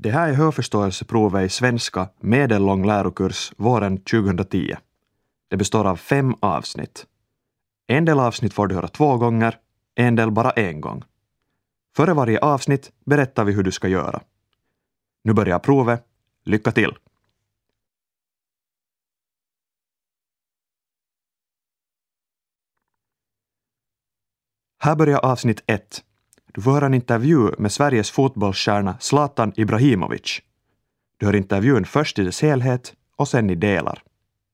Det här är hörförståelseprovet i svenska medellång lärokurs våren 2010. Det består av 5 avsnitt. En del avsnitt får du höra 2 gånger, en del bara 1 gång. Före varje avsnitt berättar vi hur du ska göra. Nu börjar provet. Lycka till! Här börjar avsnitt 1. Du får höra en intervju med Sveriges fotbollsstjärna Zlatan Ibrahimovic. Du hör intervjun först i dess helhet och sen i delar.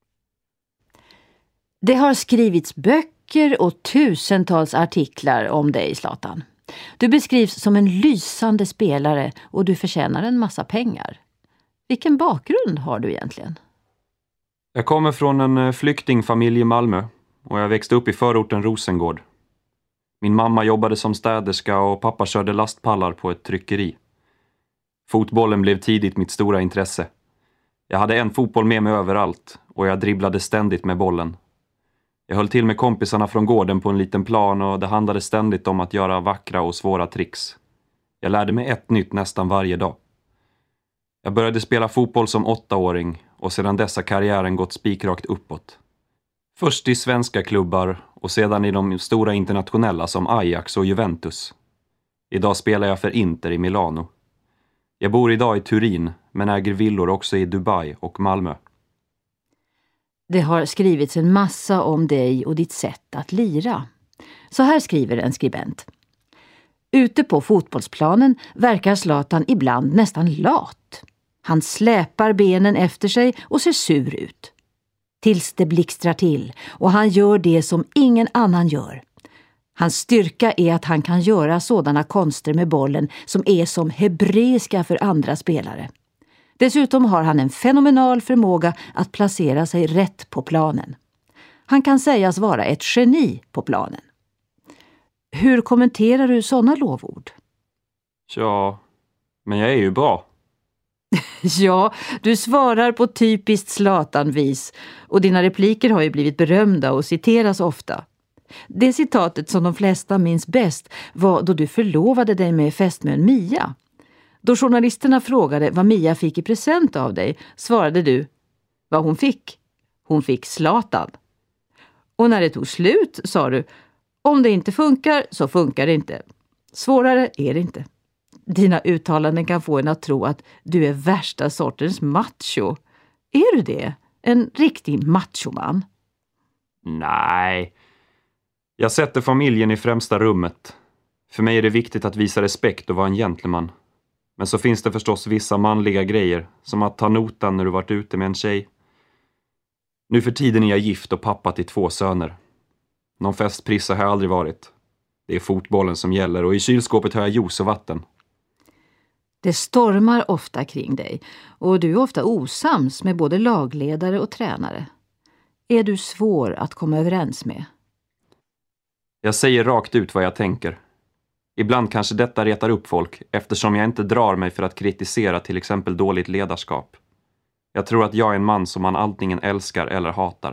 Det har skrivits böcker och tusentals artiklar om dig, Zlatan. Du beskrivs som en lysande spelare och du förtjänar en massa pengar. Vilken bakgrund har du egentligen? Jag kommer från en flyktingfamilj i Malmö och jag växte upp i förorten Rosengård. Min mamma jobbade som städerska och pappa körde lastpallar på ett tryckeri. Fotbollen blev tidigt mitt stora intresse. Jag hade en fotboll med mig överallt och jag dribblade ständigt med bollen. Jag höll till med kompisarna från gården på en liten plan och det handlade ständigt om att göra vackra och svåra tricks. Jag lärde mig ett nytt nästan varje dag. Jag började spela fotboll som 8-åring och sedan dess har karriären gått spikrakt uppåt. Först i svenska klubbar och sedan i de stora internationella som Ajax och Juventus. Idag spelar jag för Inter i Milano. Jag bor idag i Turin men äger villor också i Dubai och Malmö. Det har skrivits en massa om dig och ditt sätt att lira. Så här skriver en skribent. Ute på fotbollsplanen verkar Zlatan ibland nästan lat. Han släpar benen efter sig och ser sur ut. Tills det blixtrar till och han gör det som ingen annan gör. Hans styrka är att han kan göra sådana konster med bollen som är som hebreiska för andra spelare. Dessutom har han en fenomenal förmåga att placera sig rätt på planen. Han kan sägas vara ett geni på planen. Hur kommenterar du sådana lovord? Ja, men jag är ju bra. Ja, du svarar på typiskt Zlatan-vis och dina repliker har ju blivit berömda och citeras ofta. Det citatet som de flesta minns bäst var då du förlovade dig med fästmön Mia. Då journalisterna frågade vad Mia fick i present av dig svarade du, vad hon fick? Hon fick Zlatan. Och när det tog slut sa du, om det inte funkar så funkar det inte. Svårare är det inte. Dina uttalanden kan få en att tro att du är värsta sortens macho. Är du det? En riktig machoman? Nej. Jag sätter familjen i främsta rummet. För mig är det viktigt att visa respekt och vara en gentleman. Men så finns det förstås vissa manliga grejer, som att ta notan när du varit ute med en tjej. Nu för tiden är jag gift och pappa till 2 söner. Någon festprissa har jag aldrig varit. Det är fotbollen som gäller och i kylskåpet har jag juice och vatten. Det stormar ofta kring dig och du är ofta osams med både lagledare och tränare. Är du svår att komma överens med? Jag säger rakt ut vad jag tänker. Ibland kanske detta retar upp folk eftersom jag inte drar mig för att kritisera till exempel dåligt ledarskap. Jag tror att jag är en man som man antingen älskar eller hatar.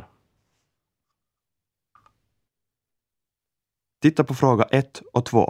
Titta på fråga 1 och 2.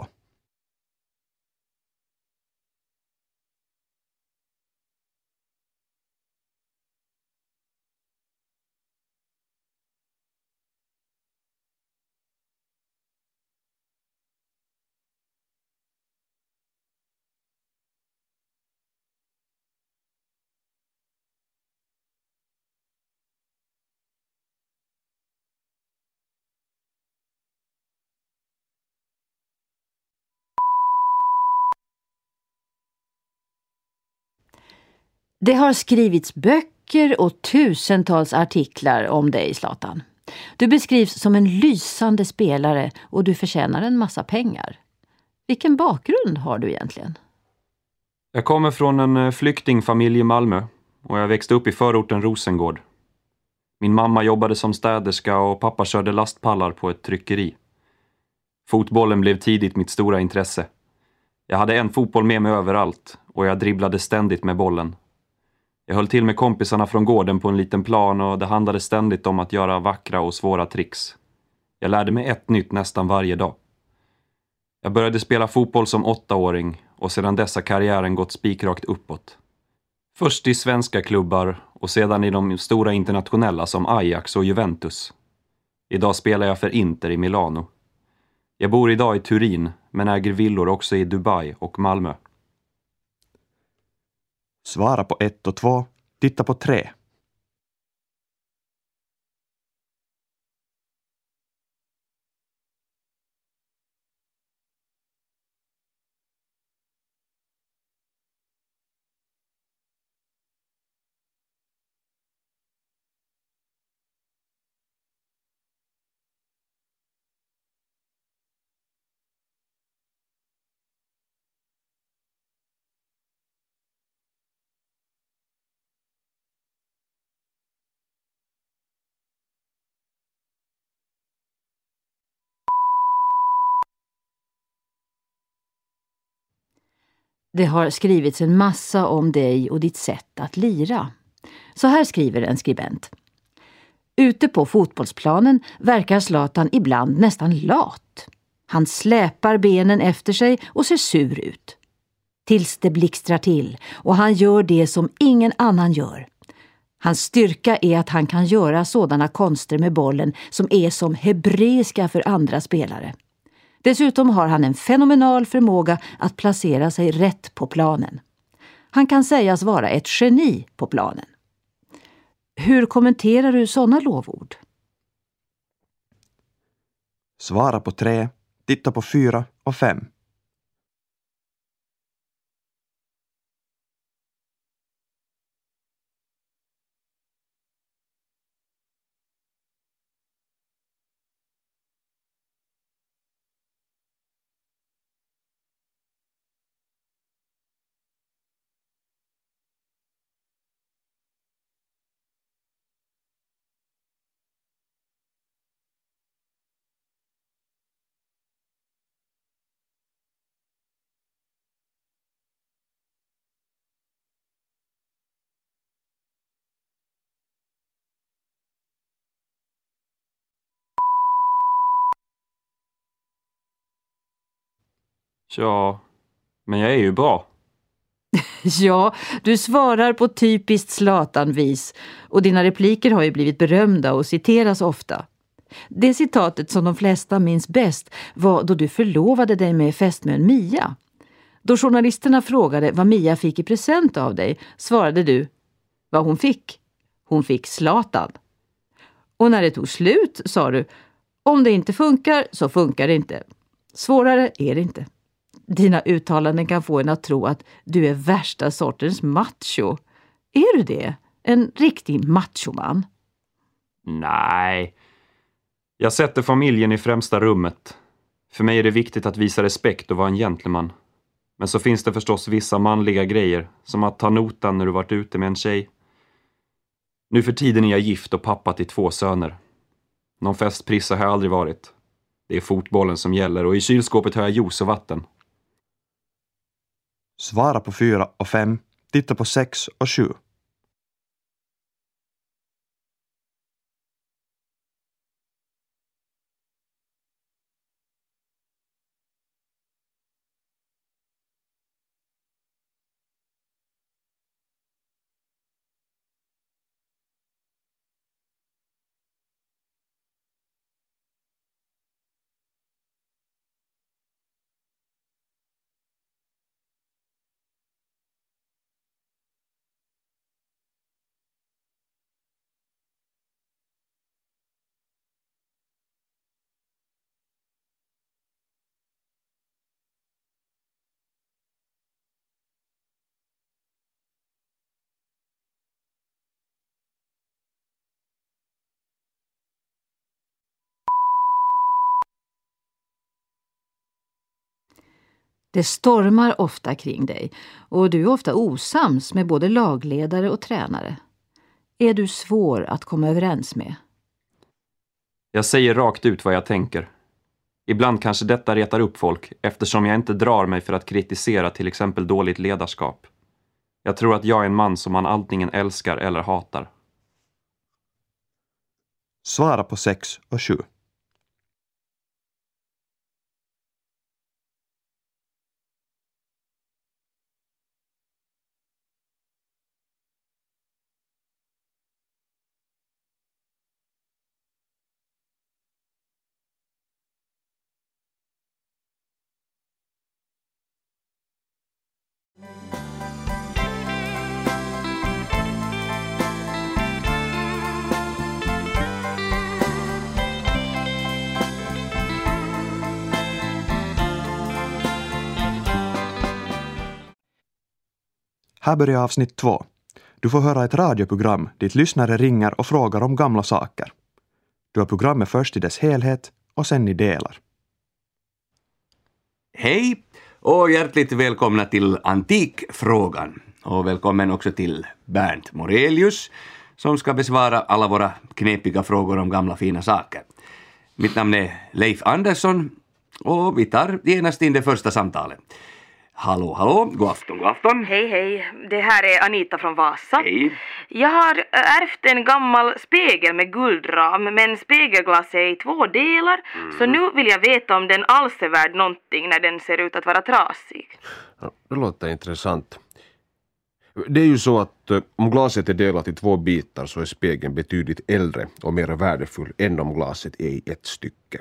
Det har skrivits böcker och tusentals artiklar om dig, Zlatan. Du beskrivs som en lysande spelare och du förtjänar en massa pengar. Vilken bakgrund har du egentligen? Jag kommer från en flyktingfamilj i Malmö och jag växte upp i förorten Rosengård. Min mamma jobbade som städerska och pappa körde lastpallar på ett tryckeri. Fotbollen blev tidigt mitt stora intresse. Jag hade en fotboll med mig överallt och jag dribblade ständigt med bollen. Jag höll till med kompisarna från gården på en liten plan och det handlade ständigt om att göra vackra och svåra tricks. Jag lärde mig ett nytt nästan varje dag. Jag började spela fotboll som 8-åring och sedan dess har karriären gått spikrakt uppåt. Först i svenska klubbar och sedan i de stora internationella som Ajax och Juventus. Idag spelar jag för Inter i Milano. Jag bor idag i Turin men äger villor också i Dubai och Malmö. Svara på 1 och 2. Titta på 3. Det har skrivits en massa om dig och ditt sätt att lira. Så här skriver en skribent. Ute på fotbollsplanen verkar Zlatan ibland nästan lat. Han släpar benen efter sig och ser sur ut. Tills det blixtrar till och han gör det som ingen annan gör. Hans styrka är att han kan göra sådana konster med bollen som är som hebreiska för andra spelare. Dessutom har han en fenomenal förmåga att placera sig rätt på planen. Han kan sägas vara ett geni på planen. Hur kommenterar du sådana lovord? Svara på 3. Titta på 4 och 5. Ja, men jag är ju bra. Ja, du svarar på typiskt Zlatan-vis och dina repliker har ju blivit berömda och citeras ofta. Det citatet som de flesta minns bäst var då du förlovade dig med fästmön Mia. Då journalisterna frågade vad Mia fick i present av dig svarade du vad hon fick. Hon fick Zlatan. Och när det tog slut sa du om det inte funkar så funkar det inte. Svårare är det inte. Dina uttalanden kan få en att tro att du är värsta sortens macho. Är du det? En riktig machoman? Nej. Jag sätter familjen i främsta rummet. För mig är det viktigt att visa respekt och vara en gentleman. Men så finns det förstås vissa manliga grejer, som att ta notan när du varit ute med en tjej. Nu för tiden är jag gift och pappa till 2 söner. Någon festprissa har jag aldrig varit. Det är fotbollen som gäller och i kylskåpet har jag juice och vatten. Svara på 4 och 5. Titta på 6 och 7. Det stormar ofta kring dig och du är ofta osams med både lagledare och tränare. Är du svår att komma överens med? Jag säger rakt ut vad jag tänker. Ibland kanske detta retar upp folk eftersom jag inte drar mig för att kritisera till exempel dåligt ledarskap. Jag tror att jag är en man som man antingen älskar eller hatar. Svara på 6 och 7. Här börjar avsnitt 2. Du får höra ett radioprogram dit lyssnare ringer och frågar om gamla saker. Du har programmet först i dess helhet och sen i delar. Hej och hjärtligt välkomna till Antikfrågan. Och välkommen också till Bernt Morelius som ska besvara alla våra knepiga frågor om gamla fina saker. Mitt namn är Leif Andersson och vi tar genast in det första samtalet. Hallå, god afton, god afton. Hej, det här är Anita från Vasa. Hej. Jag har ärvt en gammal spegel med guldram, men spegelglas är i 2 delar, så nu vill jag veta om den alls är värd någonting när den ser ut att vara trasig. Ja, det låter intressant. Det är ju så att om glaset är delat i 2 bitar så är spegeln betydligt äldre och mer värdefull än om glaset är i ett stycke.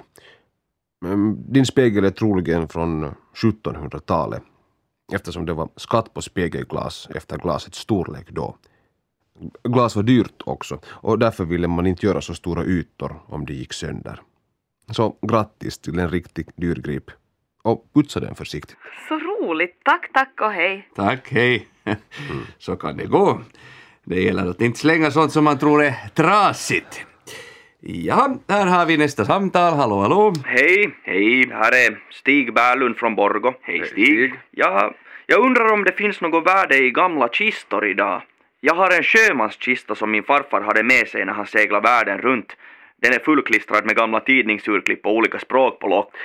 Din spegel är troligen från 1700-talet eftersom det var skatt på spegelglas efter glasets storlek då. Glas var dyrt också och därför ville man inte göra så stora ytor om det gick sönder. Så grattis till en riktigt dyr grip. Och putsa den försiktigt. Så roligt, tack och hej. Tack, hej. Så kan det gå. Det gäller att inte slänga sånt som man tror är trasigt. Ja, här har vi nästa samtal. Hallå. Hej. Det här är Stig Bärlund från Borgo. Hej Stig. Jag undrar om det finns något värde i gamla kistor idag. Jag har en sjömanskista som min farfar hade med sig när han seglade världen runt. Den är fullklistrad med gamla tidningsurklipp och olika språk på lock.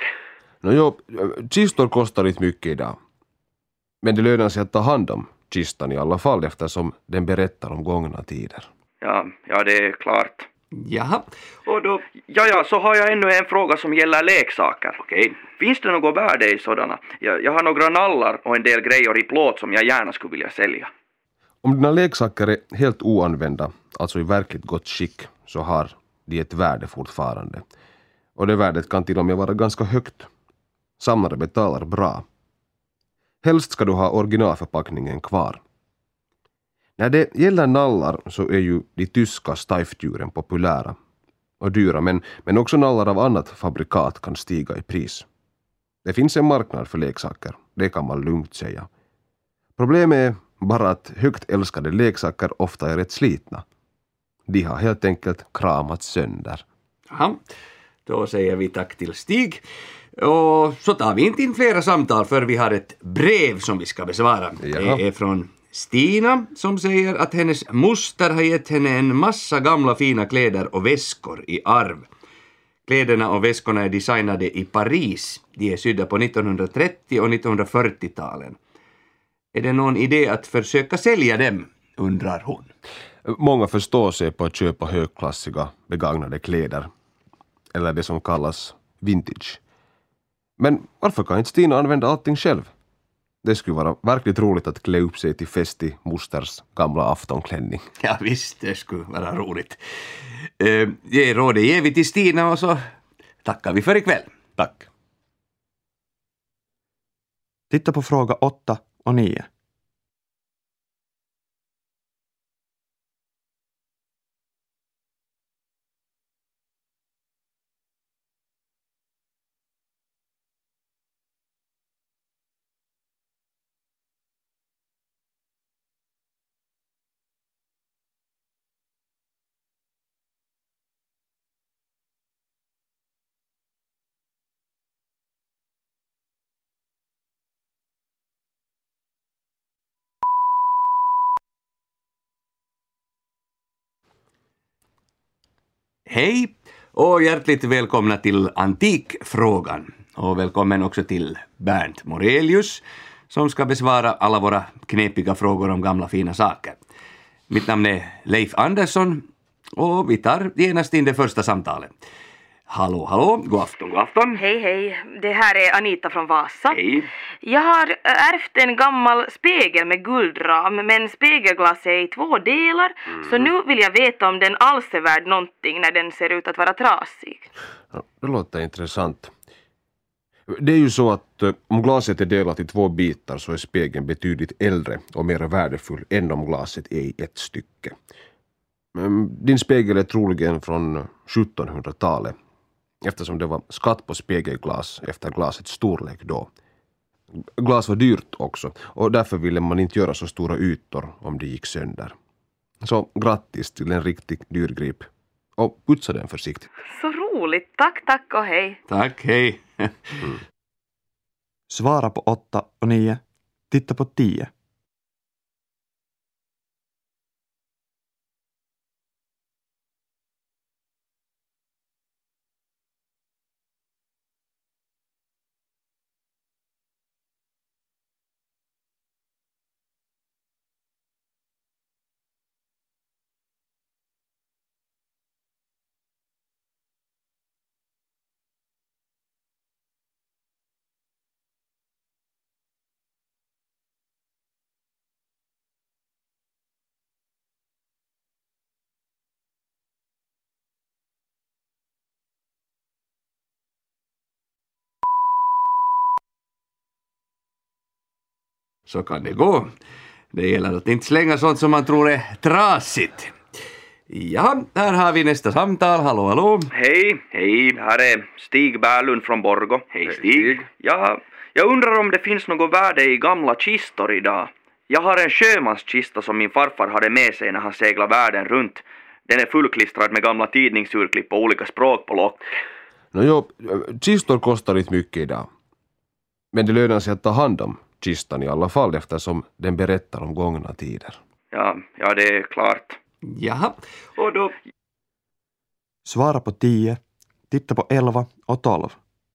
Kistor kostar inte mycket idag. Men det lönar sig att ta hand om kistan i alla fall eftersom den berättar om gångna tider. Ja, det är klart. Jaha, och då... Ja, så har jag ännu en fråga som gäller leksaker. Okej. Finns det något värde i sådana? Jag har några nallar och en del grejer i plåt som jag gärna skulle vilja sälja. Om dina leksaker är helt oanvända, alltså i verkligt gott skick, så har de ett värde fortfarande. Och det värdet kan till och med vara ganska högt. Samlare betalar bra. Helst ska du ha originalförpackningen kvar. När det gäller nallar så är ju de tyska Steiftdjuren populära och dyra, men också nallar av annat fabrikat kan stiga i pris. Det finns en marknad för leksaker, det kan man lugnt säga. Problemet är bara att högt älskade leksaker ofta är rätt slitna. De har helt enkelt kramats sönder. Jaha, då säger vi tack till Stig. Och så tar vi inte in flera samtal för vi har ett brev som vi ska besvara. Jaha. Det är från Stina som säger att hennes moster har gett henne en massa gamla fina kläder och väskor i arv. Kläderna och väskorna är designade i Paris. De är sydda på 1930- och 1940-talen. Är det någon idé att försöka sälja dem, undrar hon. Många förstår sig på att köpa högklassiga begagnade kläder. Eller det som kallas vintage. Men varför kan inte Stina använda allting själv? Det skulle vara verkligt roligt att klä upp sig till fest i mosters gamla aftonklänning. Ja visst, det skulle vara roligt. Det rådet ger vi till Stina och så tackar vi för ikväll. Tack. Titta på fråga 8 och 9. Hej och hjärtligt välkomna till Antikfrågan. Och välkommen också till Bernt Morelius som ska besvara alla våra knepiga frågor om gamla fina saker. Mitt namn är Leif Andersson och vi tar genast in det första samtalet. Hallå, god afton. Hej, det här är Anita från Vasa. Hej. Jag har ärvt en gammal spegel med guldram, men spegelglas är i 2 delar, så nu vill jag veta om den alls är värd någonting när den ser ut att vara trasig. Ja, det låter intressant. Det är ju så att om glaset är delat i 2 bitar så är spegeln betydligt äldre och mer värdefull än om glaset är i ett stycke. Din spegel är troligen från 1700-talet eftersom det var skatt på spegelglas efter glasets storlek då. Glas var dyrt också och därför ville man inte göra så stora ytor om det gick sönder. Så grattis till en riktigt dyrgrip. Och putsa den försiktigt. Så roligt. Tack och hej. Tack, hej. Svara på 8 och 9. Titta på 10. Så kan det gå. Det gäller att inte slänga sånt som man tror är trasigt. Ja, här har vi nästa samtal. Hallå. Hej, här är Stig Bärlund från Borgo. Hej Stig. Jag undrar om det finns något värde i gamla kistor idag. Jag har en sjömanskista som min farfar hade med sig när han seglade världen runt. Den är fullklistrad med gamla tidningsurklipp och olika språk på lock. Kistor kostar inte mycket idag. Men det lönar sig att ta hand om kistan i alla fall eftersom den berättar om gångna tider. Ja, det är klart. Jaha, och då... Svara på 10. Titta på 11 och 12.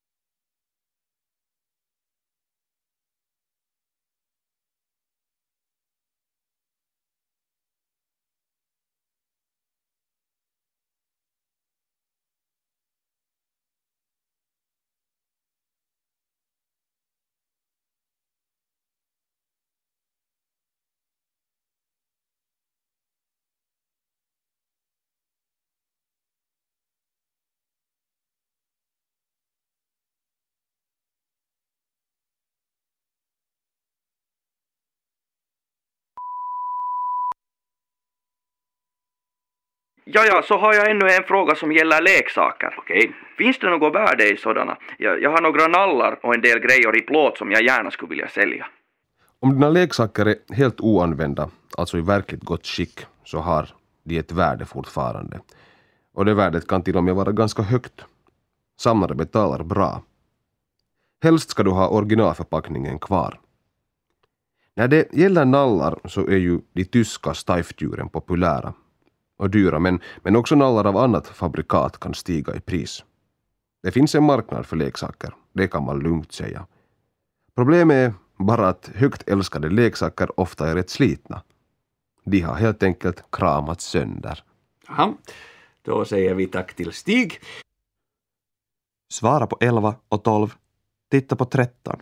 Ja, så har jag ännu en fråga som gäller leksaker. Okej. Finns det något värde i sådana? Jag har några nallar och en del grejer i plåt som jag gärna skulle vilja sälja. Om dina leksaker är helt oanvända, alltså i verkligt gott skick, så har de ett värde fortfarande. Och det värdet kan till och med vara ganska högt. Samlare betalar bra. Helst ska du ha originalförpackningen kvar. När det gäller nallar så är ju de tyska Steiftdjuren populära och dyra, men också nallar av annat fabrikat kan stiga i pris. Det finns en marknad för leksaker, det kan man lugnt säga. Problemet är bara att högt älskade leksaker ofta är rätt slitna. De har helt enkelt kramats sönder. Jaha, då säger vi tack till Stig. Svara på 11 och 12. Titta på 13.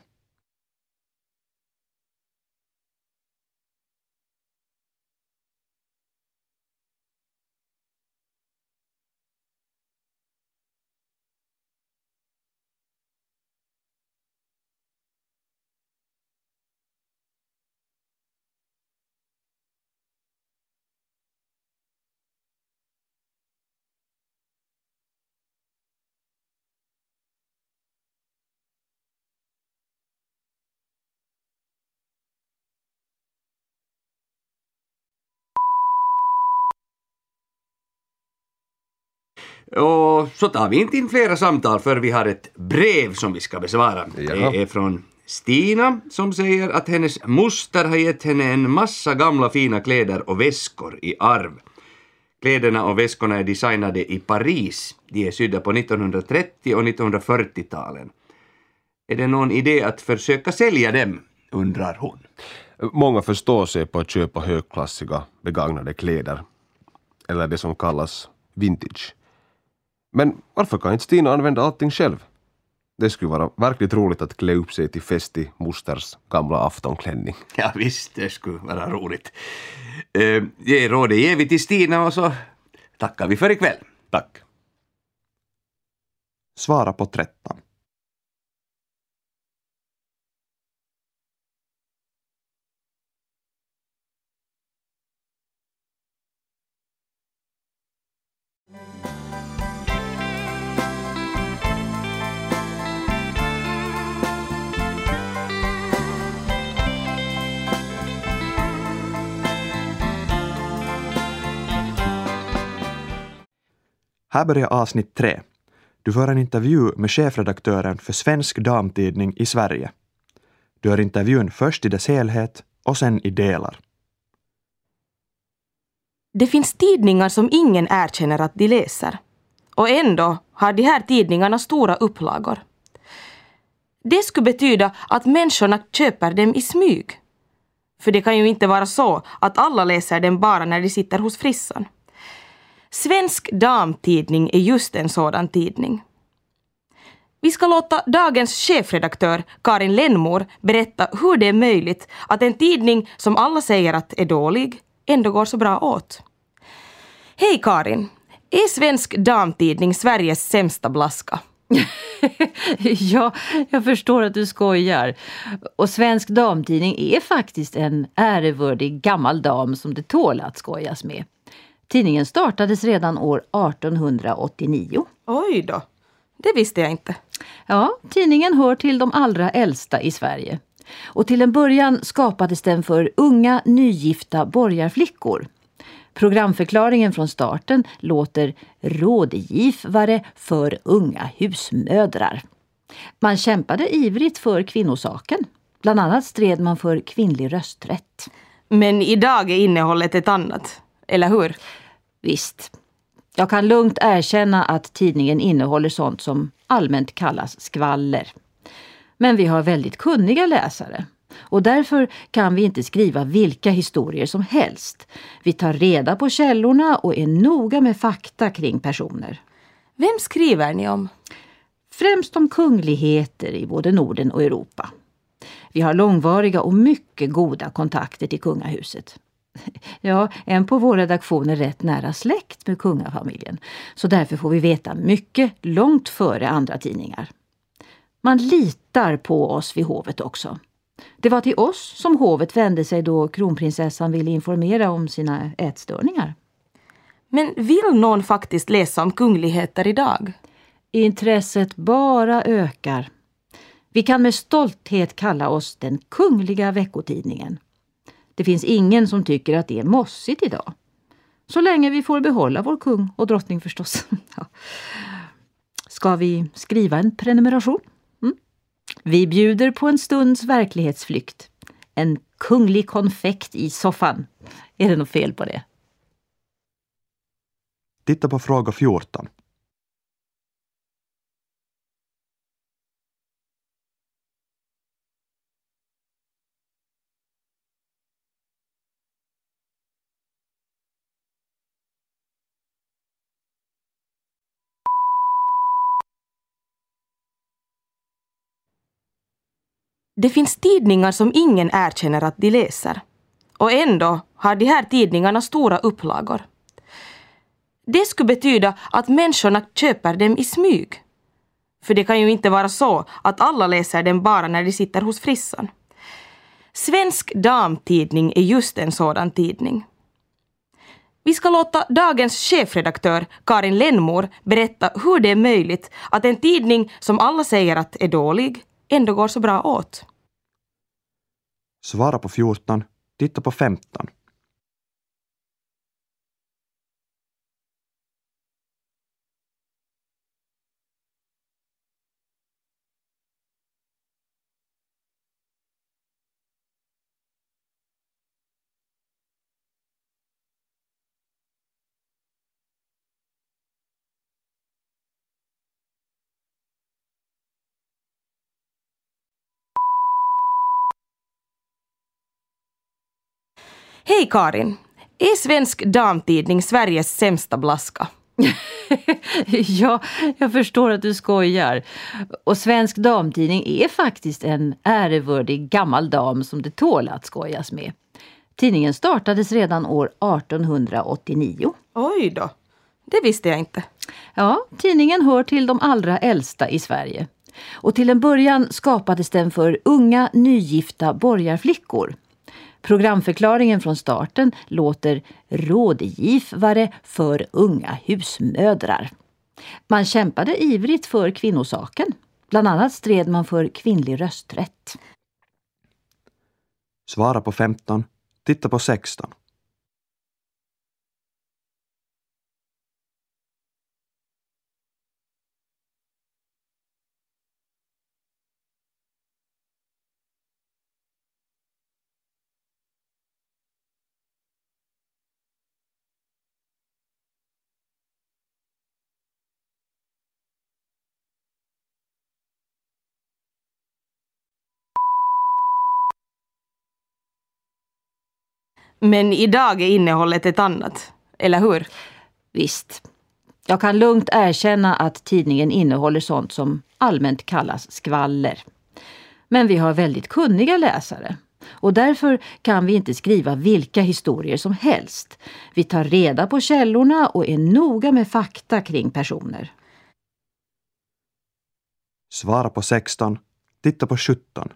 Och så tar vi inte in flera samtal för vi har ett brev som vi ska besvara. Jaha. Det är från Stina som säger att hennes moster har gett henne en massa gamla fina kläder och väskor i arv. Kläderna och väskorna är designade i Paris. De är sydda på 1930- och 1940-talen. Är det någon idé att försöka sälja dem, undrar hon. Många förstår sig på att köpa högklassiga begagnade kläder. Eller det som kallas vintage. Men varför kan inte Stina använda allting själv? Det skulle vara verkligt roligt att klä upp sig till fest i mosters gamla aftonklänning. Ja visst, det skulle vara roligt. Det rådet ger vi till Stina och så tackar vi för ikväll. Tack. Svara på 13. Här börjar avsnitt 3. Du får en intervju med chefredaktören för Svensk Damtidning i Sverige. Du hör intervjun först i dess helhet och sen i delar. Det finns tidningar som ingen erkänner att de läser. Och ändå har de här tidningarna stora upplagor. Det skulle betyda att människorna köper dem i smyg. För det kan ju inte vara så att alla läser dem bara när de sitter hos frissan. Svensk Damtidning är just en sådan tidning. Vi ska låta dagens chefredaktör Karin Lennmor berätta hur det är möjligt att en tidning som alla säger att är dålig ändå går så bra åt. Hej Karin! Är Svensk Damtidning Sveriges sämsta blaska? Ja, jag förstår att du skojar. Och Svensk Damtidning är faktiskt en ärevördig gammal dam som det tål att skojas med. Tidningen startades redan år 1889. Oj då, det visste jag inte. Ja, tidningen hör till de allra äldsta i Sverige. Och till en början skapades den för unga, nygifta borgarflickor. Programförklaringen från starten låter rådgivare för unga husmödrar. Man kämpade ivrigt för kvinnosaken. Bland annat stred man för kvinnlig rösträtt. Men idag är innehållet ett annat, eller hur? Visst. Jag kan lugnt erkänna att tidningen innehåller sånt som allmänt kallas skvaller. Men vi har väldigt kunniga läsare. Och därför kan vi inte skriva vilka historier som helst. Vi tar reda på källorna och är noga med fakta kring personer. Vem skriver ni om? Främst om kungligheter i både Norden och Europa. Vi har långvariga och mycket goda kontakter till kungahuset. Ja, en på vår redaktion är rätt nära släkt med kungafamiljen. Så därför får vi veta mycket långt före andra tidningar. Man litar på oss vid hovet också. Det var till oss som hovet vände sig då kronprinsessan ville informera om sina ätstörningar. Men vill någon faktiskt läsa om kungligheter idag? Intresset bara ökar. Vi kan med stolthet kalla oss den kungliga veckotidningen. Det finns ingen som tycker att det är mossigt idag. Så länge vi får behålla vår kung och drottning förstås. Ja. Ska vi skriva en prenumeration? Vi bjuder på en stunds verklighetsflykt. En kunglig konfekt i soffan. Är det något fel på det? Titta på fråga 14. Det finns tidningar som ingen erkänner att de läser. Och ändå har de här tidningarna stora upplagor. Det skulle betyda att människorna köper dem i smyg. För det kan ju inte vara så att alla läser dem bara när de sitter hos frissan. Svensk Damtidning är just en sådan tidning. Vi ska låta dagens chefredaktör Karin Lennmor berätta hur det är möjligt att en tidning som alla säger att är dålig ändå går så bra åt. Svara på 14. Titta på 15. Hej Karin! Är Svensk Damtidning Sveriges sämsta blaska? Ja, jag förstår att du skojar. Och Svensk Damtidning är faktiskt en ärevördig gammal dam som det tål att skojas med. Tidningen startades redan år 1889. Oj då, det visste jag inte. Ja, tidningen hör till de allra äldsta i Sverige. Och till en början skapades den för unga, nygifta borgarflickor. Programförklaringen från starten låter rådgivare för unga husmödrar. Man kämpade ivrigt för kvinnosaken. Bland annat stred man för kvinnlig rösträtt. Svara på 15. Titta på 16. Men idag är innehållet ett annat, eller hur? Visst. Jag kan lugnt erkänna att tidningen innehåller sånt som allmänt kallas skvaller. Men vi har väldigt kunniga läsare. Och därför kan vi inte skriva vilka historier som helst. Vi tar reda på källorna och är noga med fakta kring personer. Svara på 16. Titta på 17.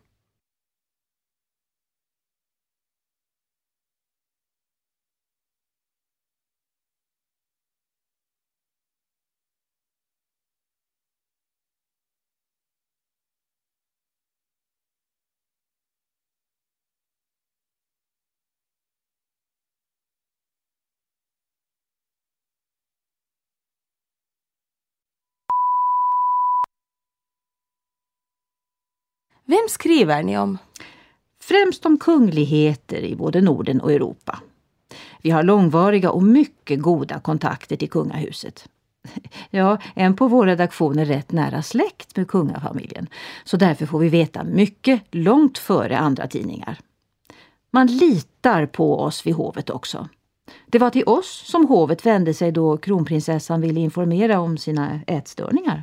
Vem skriver ni om? Främst om kungligheter i både Norden och Europa. Vi har långvariga och mycket goda kontakter till kungahuset. Ja, en på vår redaktion är rätt nära släkt med kungafamiljen. Så därför får vi veta mycket långt före andra tidningar. Man litar på oss vid hovet också. Det var till oss som hovet vände sig då kronprinsessan ville informera om sina ätstörningar.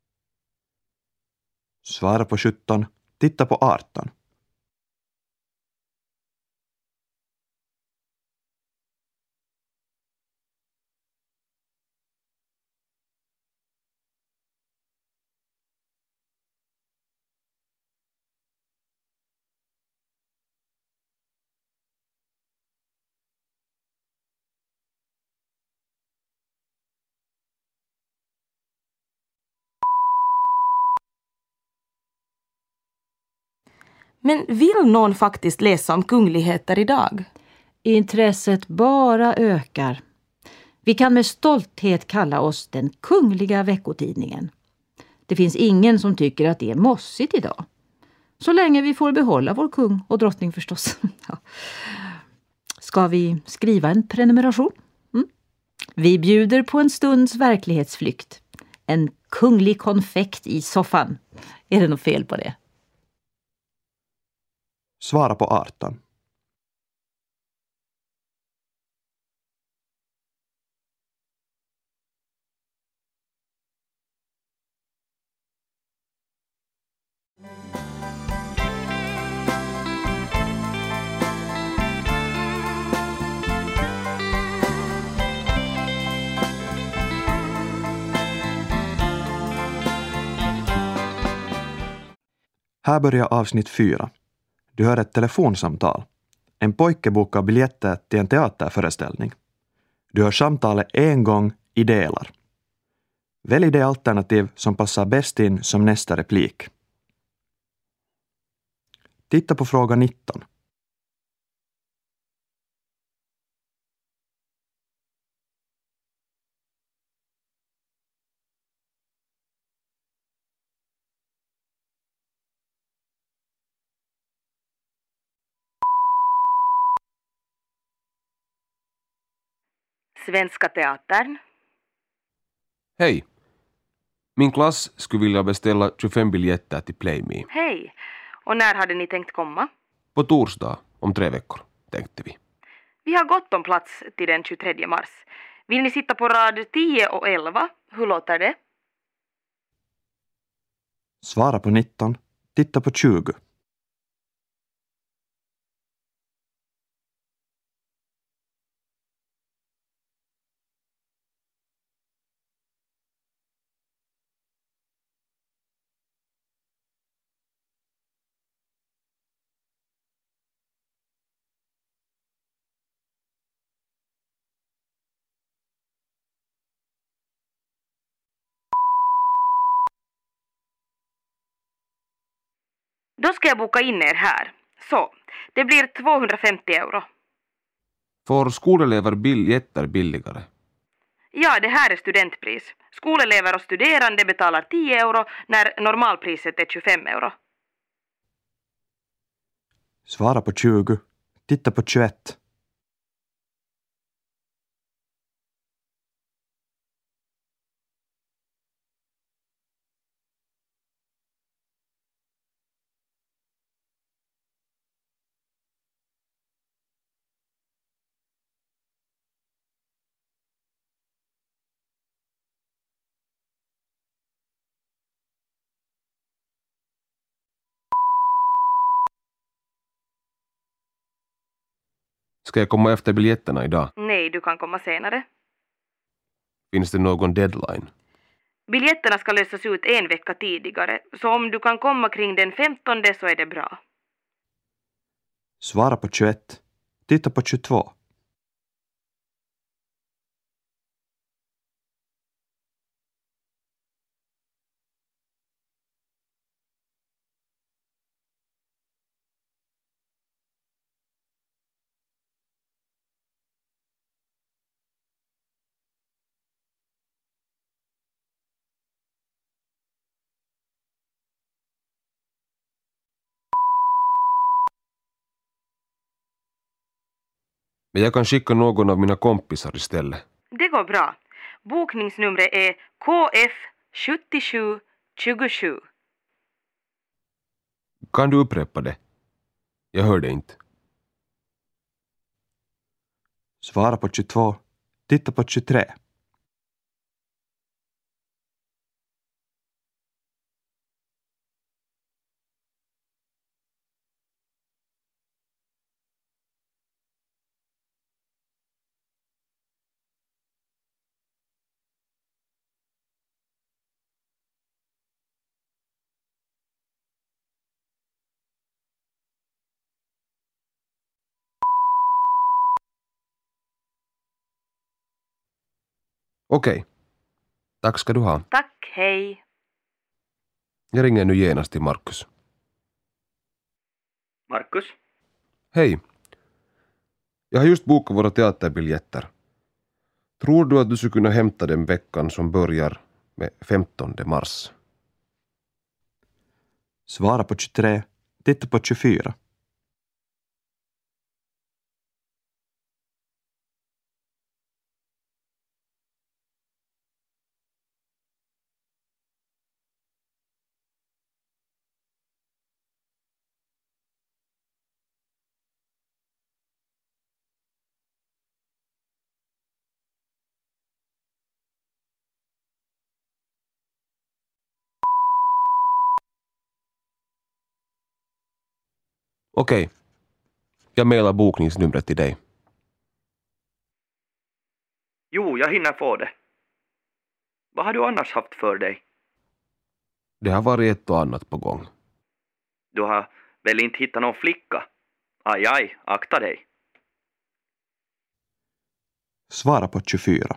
Svara på 17. Titta på 18. Men vill någon faktiskt läsa om kungligheter idag? Intresset bara ökar. Vi kan med stolthet kalla oss den kungliga veckotidningen. Det finns ingen som tycker att det är mossigt idag. Så länge vi får behålla vår kung och drottning förstås. Ja. Ska vi skriva en prenumeration? Vi bjuder på en stunds verklighetsflykt. En kunglig konfekt i soffan. Är det något fel på det? Svara på 18. Här börjar avsnitt 4. Du hör ett telefonsamtal. En pojke bokar biljetter till en teaterföreställning. Du hör samtalet en gång i delar. Välj det alternativ som passar bäst in som nästa replik. Titta på fråga 19. Svenska teatern. Hej! Min klass skulle vilja beställa 25 biljetter till Play Me. Hej. Och när hade ni tänkt komma? På torsdag om 3 veckor, tänkte vi. Vi har gott om plats till den 23 mars. Vill ni sitta på rad 10 och 11? Hur låter det? Svara på 19. Titta på 20. Då ska jag boka in er här. Så, det blir 250 euro. Får skolelever biljetter billigare? Ja, det här är studentpris. Skolelever och studerande betalar 10 euro när normalpriset är 25 euro. Svara på 20. Titta på 21. Ska jag komma efter biljetterna idag? Nej, du kan komma senare. Finns det någon deadline? Biljetterna ska lösas ut en vecka tidigare, så om du kan komma kring den 15 så är det bra. Svara på 21. Titta på 22. Men jag kan skicka någon av mina kompisar istället. Det går bra. Bokningsnumret är KF 7727. Kan du upprepa det? Jag hörde inte. Svara på 22. Titta på 23. Okej. Tack ska du ha. Tack, hej. Jag ringer nu genast till Markus. Markus? Hej. Jag har just bokat våra teaterbiljetter. Tror du att du skulle kunna hämta den veckan som börjar med 15 mars? Svara på 23. Titta på 24. Okej. Jag mejlar bokningsnumret till dig. Jo, jag hinner få det. Vad har du annars haft för dig? Det har varit ett och annat på gång. Du har väl inte hittat någon flicka? Aj, aj, akta dig. Svara på 24.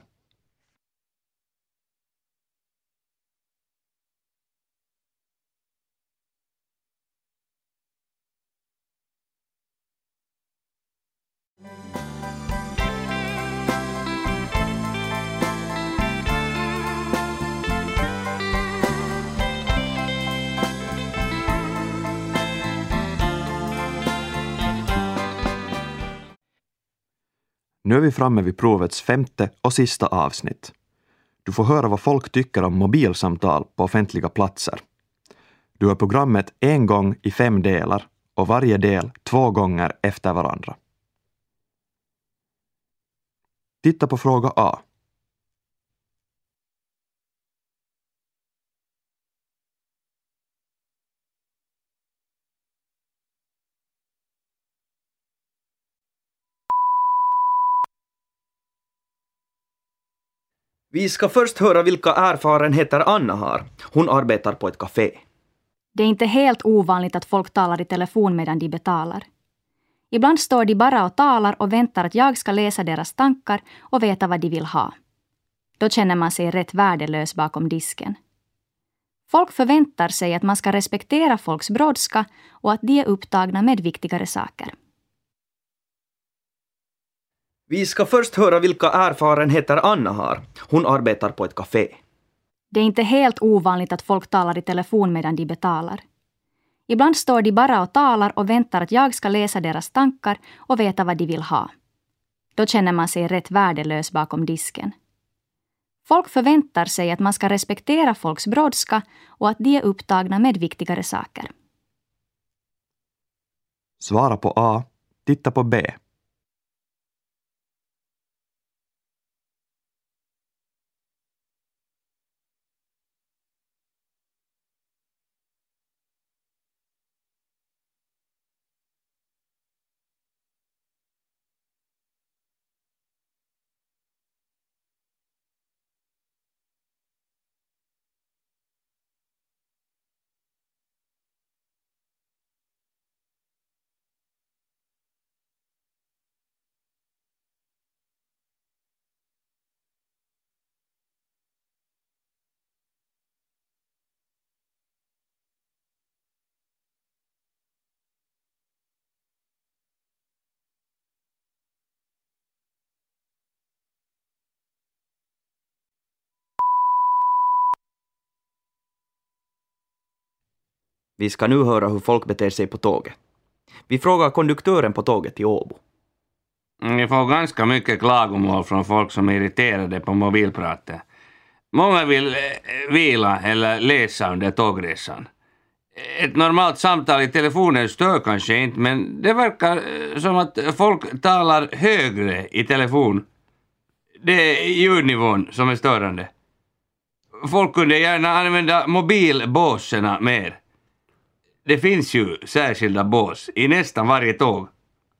Nu är vi framme vid provets 5:e och sista avsnitt. Du får höra vad folk tycker om mobilsamtal på offentliga platser. Du hör programmet en gång i 5 delar och varje del 2 gånger efter varandra. Titta på fråga A. Vi ska först höra vilka erfarenheter Anna har. Hon arbetar på ett café. Det är inte helt ovanligt att folk talar i telefon medan de betalar. Ibland står de bara och talar och väntar att jag ska läsa deras tankar och veta vad de vill ha. Då känner man sig rätt värdelös bakom disken. Folk förväntar sig att man ska respektera folks brådska och att de är upptagna med viktigare saker. Vi ska först höra vilka erfarenheter Anna har. Hon arbetar på ett café. Det är inte helt ovanligt att folk talar i telefon medan de betalar. Ibland står de bara och talar och väntar att jag ska läsa deras tankar och veta vad de vill ha. Då känner man sig rätt värdelös bakom disken. Folk förväntar sig att man ska respektera folks brådska och att de är upptagna med viktigare saker. Svara på A. Titta på B. Vi ska nu höra hur folk beter sig på tåget. Vi frågar konduktören på tåget i Åbo. Vi får ganska mycket klagomål från folk som är irriterade på mobilpratet. Många vill vila eller läsa under tågresan. Ett normalt samtal i telefonen stör kanske inte, men det verkar som att folk talar högre i telefon. Det är ljudnivån som är störande. Folk kunde gärna använda mobilbåserna mer. Det finns ju särskilda bås i nästan varje tåg.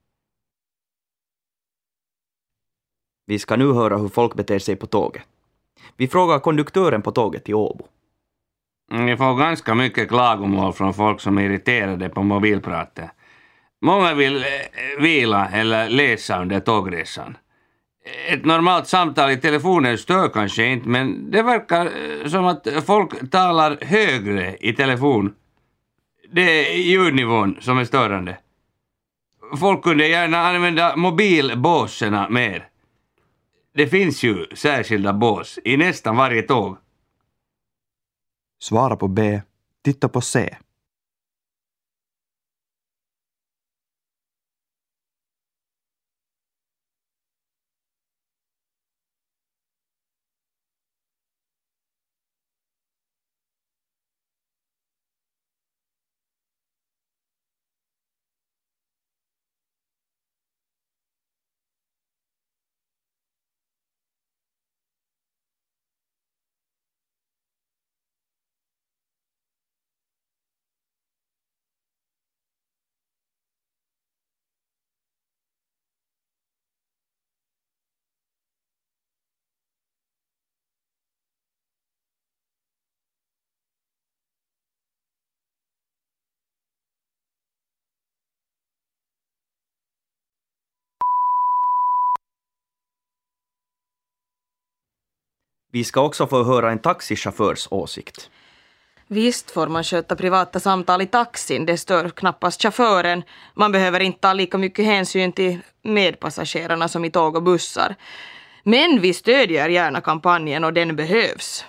Vi ska nu höra hur folk beter sig på tåget. Vi frågar konduktören på tåget i Åbo. Vi får ganska mycket klagomål från folk som är irriterade på mobilpratet. Många vill vila eller läsa under tågresan. Ett normalt samtal i telefonen stör kanske inte, men det verkar som att folk talar högre i telefon. Det är ljudnivån som är störande. Folk kunde gärna använda mobilbåserna mer. Det finns ju särskilda bås i nästan varje tåg. Svara på B. Titta på C. Vi ska också få höra en taxichaufförs åsikt. Visst får man sköta privata samtal i taxin, det stör knappast chauffören. Man behöver inte ta lika mycket hänsyn till medpassagerarna som i tåg och bussar. Men vi stödjer gärna kampanjen och den behövs.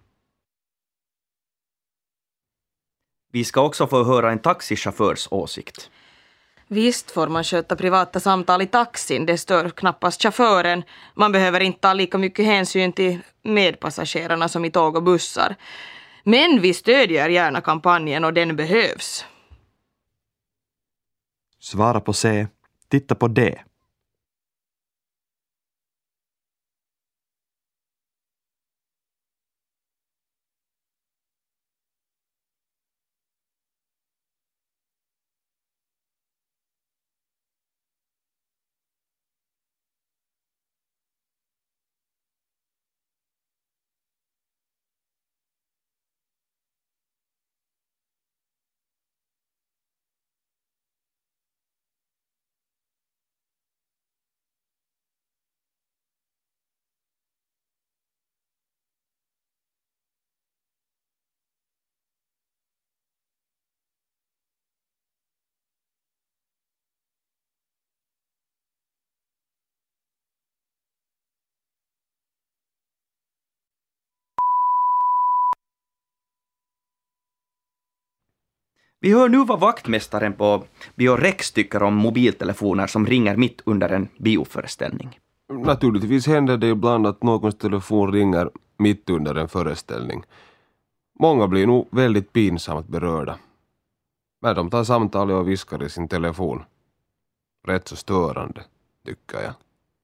Vi ska också få höra en taxichaufförs åsikt. Visst får man sköta privata samtal i taxin, det stör knappast chauffören. Man behöver inte ta lika mycket hänsyn till medpassagerarna som i tåg och bussar. Men vi stödjer gärna kampanjen och den behövs. Svara på C. Titta på D. Vi hör nu vad vaktmästaren på Biorex tycker om mobiltelefoner som ringer mitt under en bioföreställning. Naturligtvis händer det ibland att någons telefon ringer mitt under en föreställning. Många blir nog väldigt pinsamt berörda. Men de tar samtalet och viskar i sin telefon. Rätt så störande, tycker jag.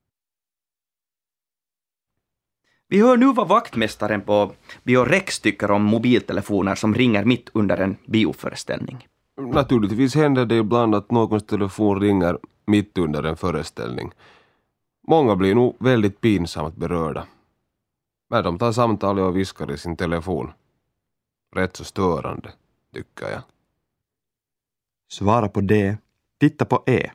Vi hör nu vad vaktmästaren på Biorex tycker om mobiltelefoner som ringer mitt under en bioföreställning. Naturligtvis händer det ibland att någons telefon ringer mitt under en föreställning. Många blir nog väldigt pinsamt berörda. Men de tar samtalet och viskar i sin telefon. Rätt så störande, tycker jag. Svara på D. Titta på E.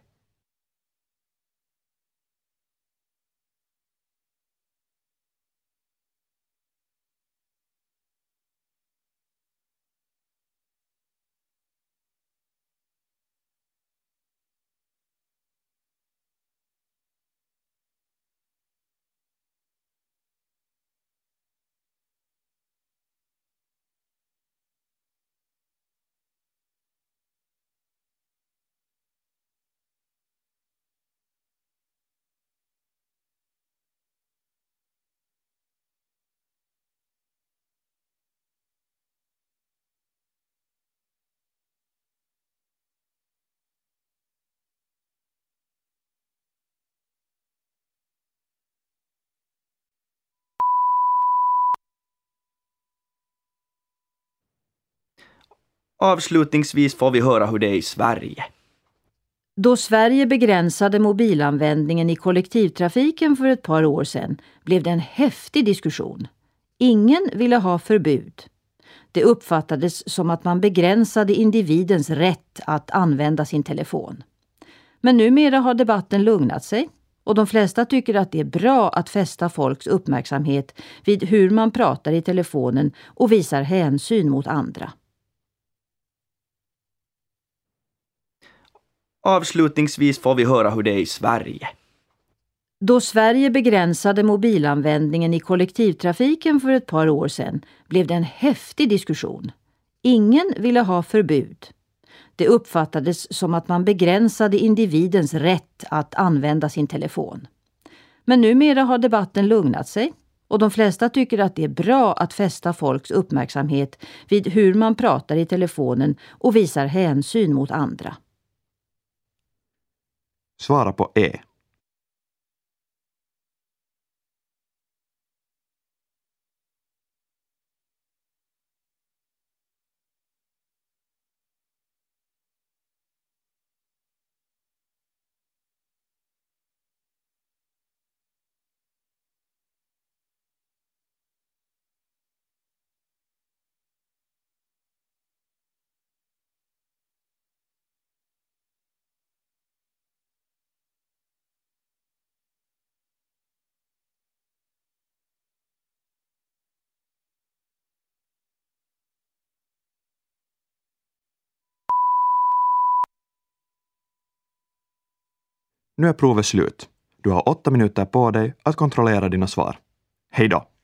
Avslutningsvis får vi höra hur det är i Sverige. Då Sverige begränsade mobilanvändningen i kollektivtrafiken för ett par år sedan blev det en häftig diskussion. Ingen ville ha förbud. Det uppfattades som att man begränsade individens rätt att använda sin telefon. Men numera har debatten lugnat sig och de flesta tycker att det är bra att fästa folks uppmärksamhet vid hur man pratar i telefonen och visar hänsyn mot andra. Avslutningsvis får vi höra hur det är i Sverige. Då Sverige begränsade mobilanvändningen i kollektivtrafiken för ett par år sedan blev det en häftig diskussion. Ingen ville ha förbud. Det uppfattades som att man begränsade individens rätt att använda sin telefon. Men numera har debatten lugnat sig och de flesta tycker att det är bra att fästa folks uppmärksamhet vid hur man pratar i telefonen och visar hänsyn mot andra. Svara på E. Nu är provet slut. Du har 8 minuter på dig att kontrollera dina svar. Hej då!